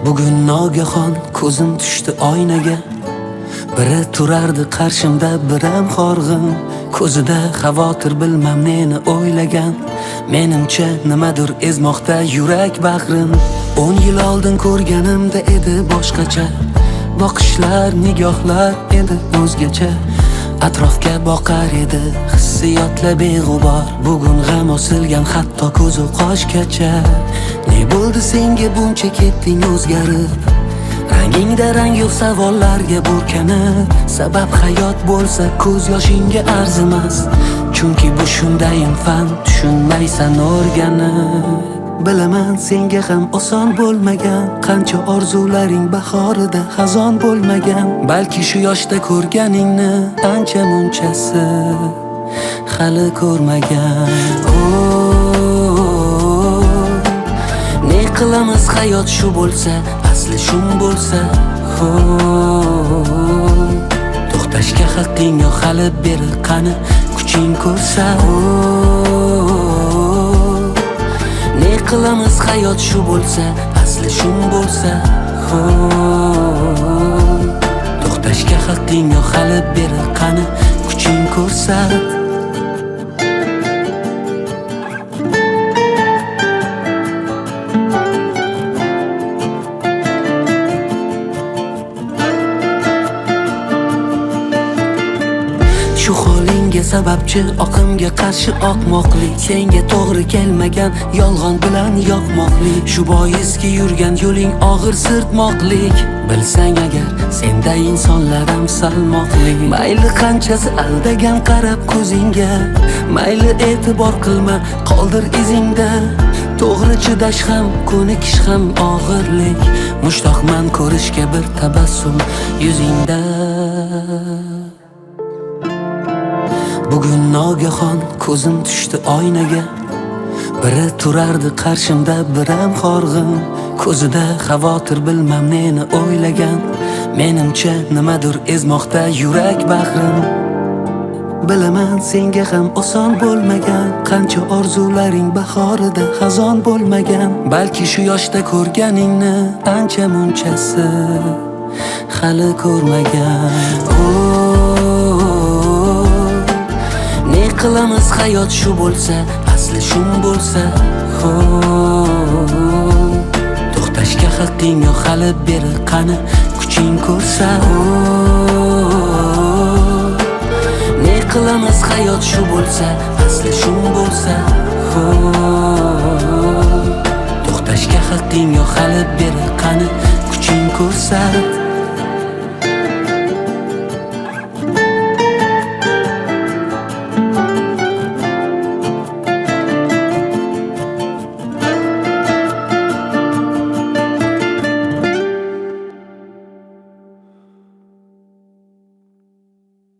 Bugun nogahon ko'zim tushdi oynaga. Biri turardi qarshimda, biram horg'in. Ko'zida xavotir, bilmam neni o'ylagan. Menimcha nimadir ezmoqda yurak bag'rin. 10 yil oldin ko'rganimda edi boshqacha. Boqishlar, nigohlar edi o'zgacha. Atrofga boqar edi hissiyotlar beg'ubor. Bugun g'am osilgan hatto ko'zi qoshgacha. Ne bo'ldi senga buncha ketding o'zgarib? Rangingda rang yo'q, savollarga burkanib. Sabab hayot bo'lsa ko'z yoshingga arzimas. Chunki bu shundayin fan, tushunmaysan o'rganib. Bilaman senga ham oson bo'lmagan, qancha orzularing bahorida xazon bo'lmagan. Balki shu yoshda ko'rganingni ancha munchasi hali ko'rmagan. Ne qilamiz hayot shu bo'lsa, asli shun bo'lsa. To'xtashga haqqing yo'q hali, beri qani kuching ko'rsa. Ne qilamiz hayot shu bo'lsa, asli shun bo'lsa. To'xtashga haqqing yo'q hali, beri qani kuching ko'rsa. Shu holingga sababchi oqimga qarshi oqmoqlik. Senga to'g'ri kelmagan yolg'on bilan yoqmoqlik. Shu boiski yurgan yo'ling og'ir sirtmoqlik. Bilsang agar senda insonlar ham salmoqlik. Mayli qanchasi aldagan qarab ko'zingga. Mayli e'tibor qilma, qoldir izingda. To'g'ri chidash ham, ko'nikish ham og'irlik. Mushtoqman ko'rishga bir tabassum yuzingda. Bugun nogahon ko'zim tushdi oynaga. Biri turardi qarshimda, biram horg'in. Ko'zida xavotir, bilmam neni o'ylagan. Menimcha nimadir ezmoqda yurak bag'rin. Bilaman senga ham oson bo'lmagan, qancha orzularing bahorida xazon bo'lmagan. Balki shu yoshda ko'rganingni ancha munchasi hali ko'rmagan. Ne qilamiz hayot shu bo'lsa, asli shun bo'lsa. To'xtashga haqqing yo'q hali, beri qani kuching ko'rsa. Ne qilamiz hayot shu bo'lsa, asli shun bo'lsa. To'xtashga haqqing yo'q hali, beri qani kuching ko'rsa.